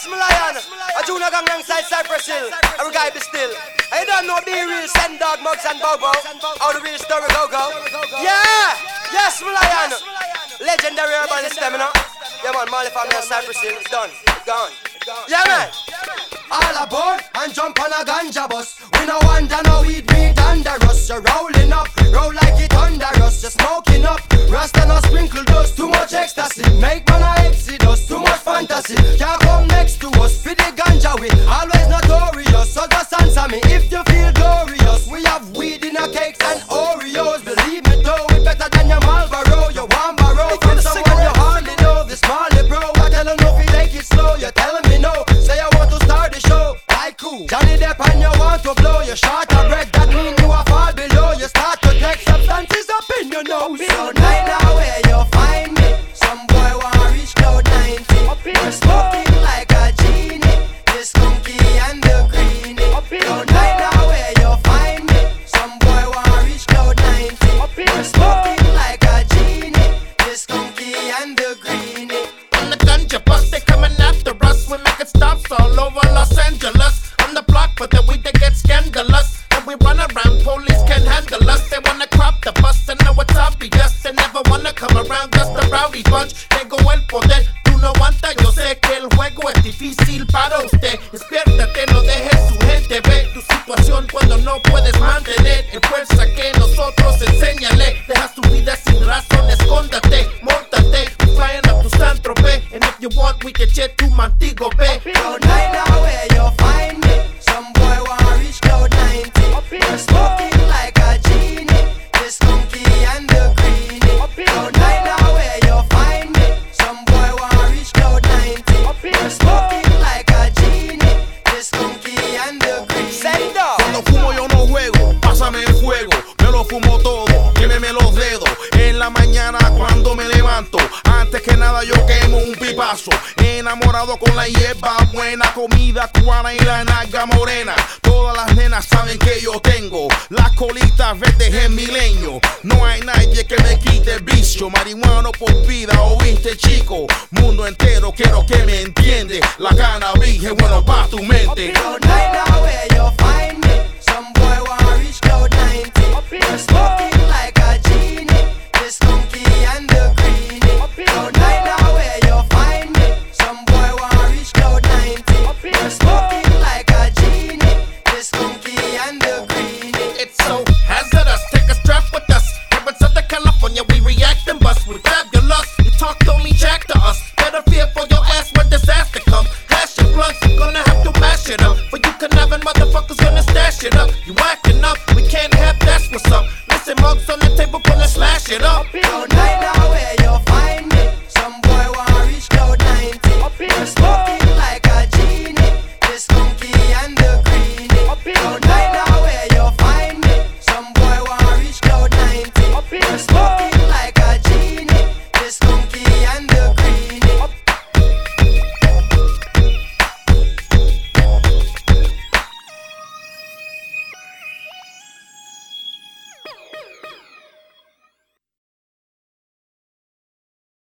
Yes, my lion. A Junior gang alongside Cypress Hill. Every guy be still. I don't know be real. Send dog, mugs and bobo. How the real story go. Yeah. Yes, my lion. Legendary urban stamina. Yeah, man. Marley family and Cypress Hill. It's done. Gone. Yeah, man. All aboard and jump on a ganja bus. We no wonder no weed beat under us. You're rolling up, roll like it under us. You're smoking up, Rasta no sprinkle dust. Too much ecstasy, make man a exit us. Too much fantasy, can't come next to us. For the ganja we always notorious. So just answer me if you feel glorious. We have weed in our cakes and Oreos. Believe me though, we better than your Marlboro. You want borrow from someone you hardly know. This Marley bro, I tell him no, if you take it slow. You're telling me no, say I want to start the show. I cool, Johnny Depp and you want to blow. You short of bread, that mean you are far below. You start to take substances up in your nose. So night now where you find me, some boy wanna reach cloud 90. You're smoking like a genie, the skunky and the greenie. So night now where you find me, some boy wanna reach cloud 90. You're smoking like a genie, the skunky and the greenie. On the ganja bus, they coming after us. We making stops all over Los Angeles. On the block, but the weed they get scandalous. And we run around, police can't handle us. They wanna crop the bus, and know it's obvious. They never wanna come around, just a rowdy bunch. Tengo el poder, tú no aguantas. Yo sé que el juego es difícil para usted. Despiértate, no dejes su gente ver tu situación cuando no puedes mantener. En fuerza que nosotros enséñale. Deja tu vida sin razón, escóndate, móntate. We flying up to San Tropez, and if you want, we can jet to Montego Bay. So night now where you find me, some boy wanna reach cloud 90. You're smoking like a genie, the skunky and the greenie. So night now where you find me, some boy wanna reach cloud 90. You're smoking like a genie, the skunky and the greenie. Send up. Cuando fumo yo no juego, pásame el fuego. Me lo fumo todo, quémeme los dedos. En la mañana cuando me levanto, antes que nada yo quemo un pipazo. Enamorado con la hierba buena, comida cubana y la naga morena. Todas las nenas saben que yo tengo las colitas verdes en milenio. No hay nadie que me quite el vicio. Marihuano por vida, oíste chico. Mundo entero quiero que me entiende. La cannabis es bueno pa' tu mente. So night now where you find me, some boy wanna reach cloud 90. You're smoking like a genie, the skunky and the greenie. So night now where you find me, some boy wanna reach cloud 90. You're smoking like a genie, the skunky and the greenie. It's so hazardous, take a strap with us. Here in Southern California, we react and bust. We fabulous, you talk only jack to us. Better fear for your ass when disaster comes. Hash your blunts, gonna have to mash it up. For you can have motherfuckers gonna stash it up. You acting up, we can't have that's what's up. Listen, mugs on the table, gonna slash it up. So